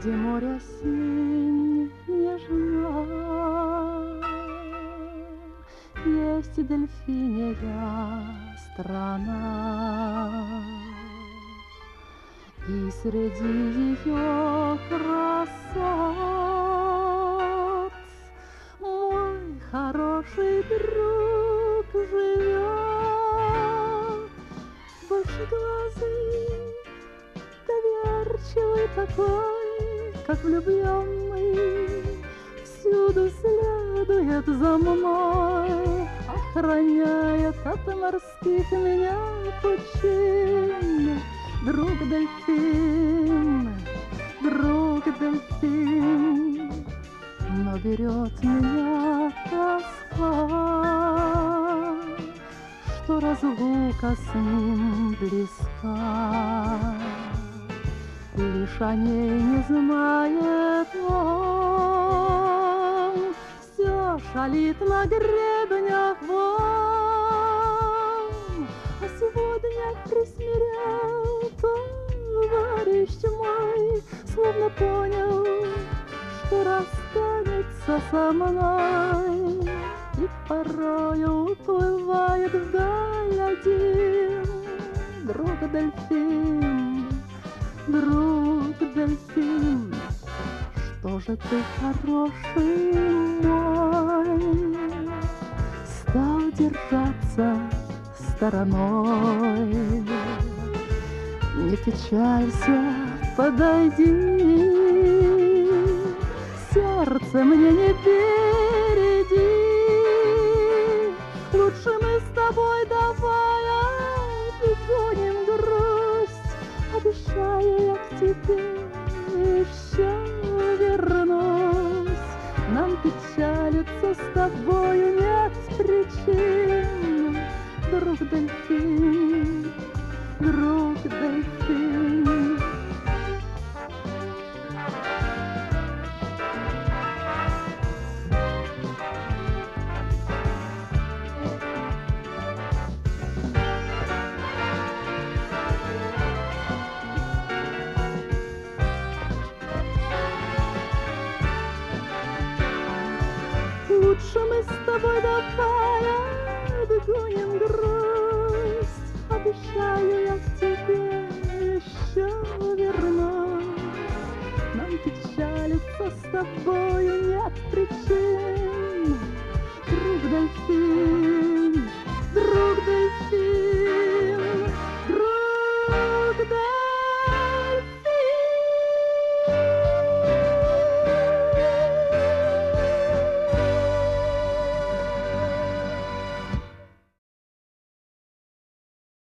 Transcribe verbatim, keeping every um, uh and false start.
Где море синь нежна, есть дельфиния страна, и среди ее красот мой хороший друг живет. Большеглазый, доверчивый такой, как влюбленный, всюду следует за мной, охраняет от морских меня пучин. Друг дельфин, друг дельфин, но берет меня тоска, что разлука с ним близка. Лишь о ней не знает он, все шалит на гребнях волн. А сегодня присмирел товарищ мой, словно понял, что расстанется со мной, и порою уплывает вдаль один. Друг дельфин, друг дельфин, что же ты хороший мой, стал держаться стороной. Не печалься, подойди, сердце мне не береди. Лучше мы с тобой давай отгоним грусть. Обещаю, я к тебе еще вернусь. Нам печалиться с тобою нет причин. Друг дельфин, друг дельфин. Лучше мы с тобой давай отгоним грусть. Обещаю, я к тебе еще вернусь. Нам печалиться с тобою нет причин. Друг дельфин, друг дельфин.